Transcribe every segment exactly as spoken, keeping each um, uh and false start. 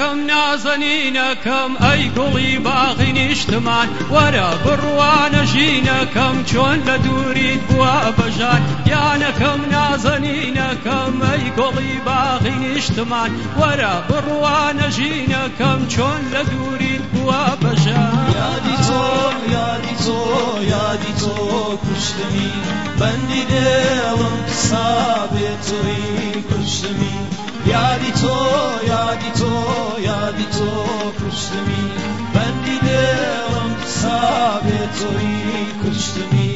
گیانەکەم نازەنینەکەم ئەی گوڵی باغی نیشتمان وەرە بڕوانە ژینەکەم چۆن لە دووریت بووە بەژار گیانەکەم نازەنینەکەم ئەی گوڵی باغی نیشتمان وەرە بڕوانە ژینەکەم چۆن لە دووریت بووە بەژار یادی تۆ یادی تۆ یادی تۆ کوشتمی بەندی دێڵم سابێ تۆی کوشتمی یادی تۆ یادی تۆ یادی تۆ کوشتمی بەندی دێڵم سابێ تۆی کوشتمی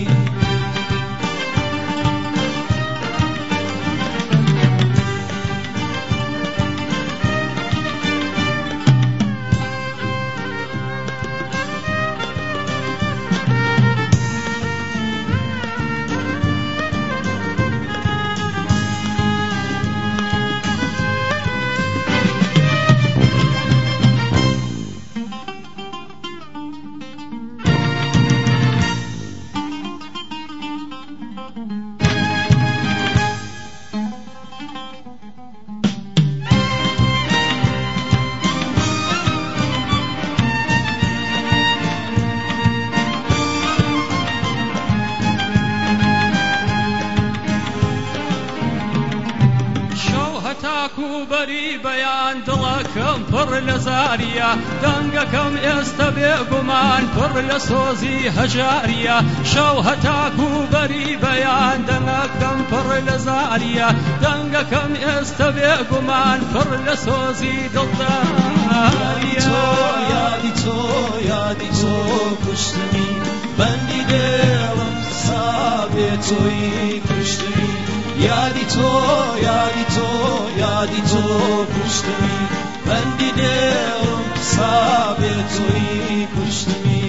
تاکو بەری بەیان دڵەکەم پڕ لە زاریە دەنگەکەم ئێستا بێگومان پڕ لە سۆزی هەژاریە شەو هەتاکو بەری بەیان دەنگەکەم پڕ لە زاریە دەنگەکەم ئێستا بێگومان پڕ لە سۆزی دڵداریە یادی تۆ یادی تۆ کوشتمی بەندی دێڵم سابێ تۆی کوشتمی یادی تۆ یادی تۆ یادی تۆ کوشتمی بەندی دێڵم سابێ تۆی کوشتمی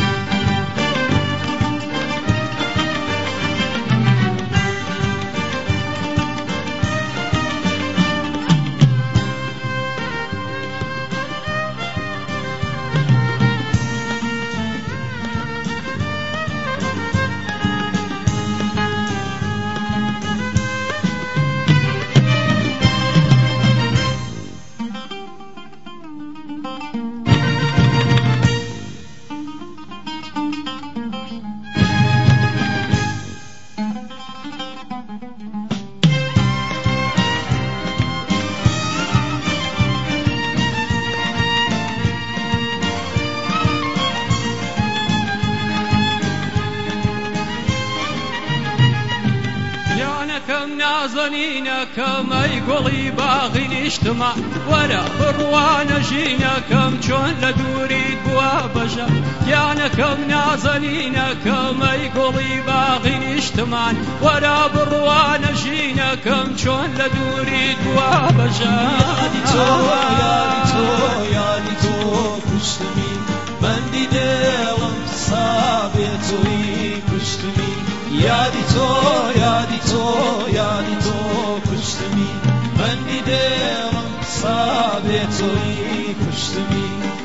کەم نازەنینەکەم ئەی گوڵی باغی نیشتمان وەرە بڕوانە ژینەکەم چۆن لە دووریت بووە بەژار گیانەکەم نازەنینەکەم ئەی گوڵی باغی نیشتمان وەرە بڕوانە ژینەکەم چۆن لە دووریت بووە بەژار یادی تۆ یادی تۆ یادی تۆ کوشتمی بەندی دێڵم سابێ تۆی کوشتمی یادی تۆ یادی تۆ یادی تۆ کوشتمی بەندی دێڵم سابێ تۆی کوشتمی